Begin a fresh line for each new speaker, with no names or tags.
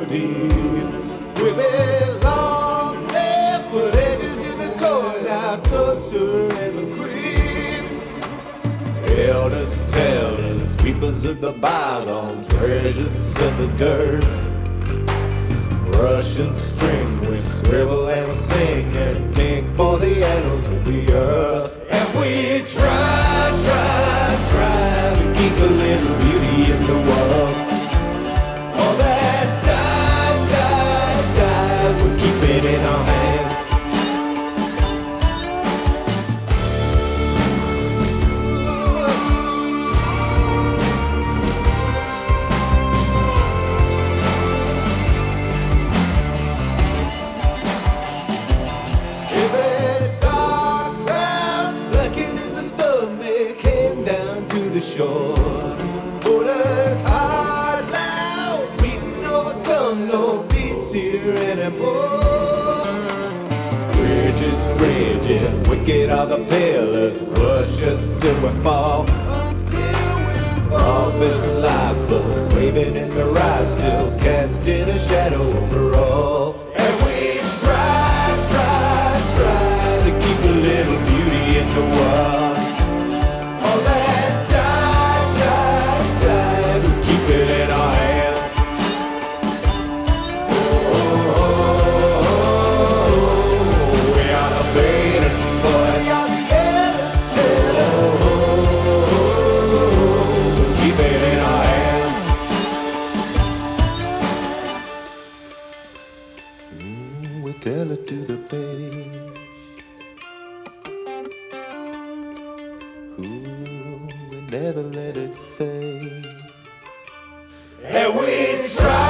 deep. We belong left, but edges in the court, now closer and creep. Elders, tellers, keepers of the bygone, treasures of the dirt. Russian string, we scribble and we sing and dig for the annals of the earth. And we try to keep a little beauty in the world. All that died, we keep it in our hands. The shores, borders hard, loud, beaten, overcome, no peace here anymore. Bridges, wicked are the pillars, push us till we fall. Prophets' lies, but craving in the rise, still casting a shadow over all. And we try to keep a little beauty in the world. All that tell it to the page. Ooh, we never let it fade. And we try.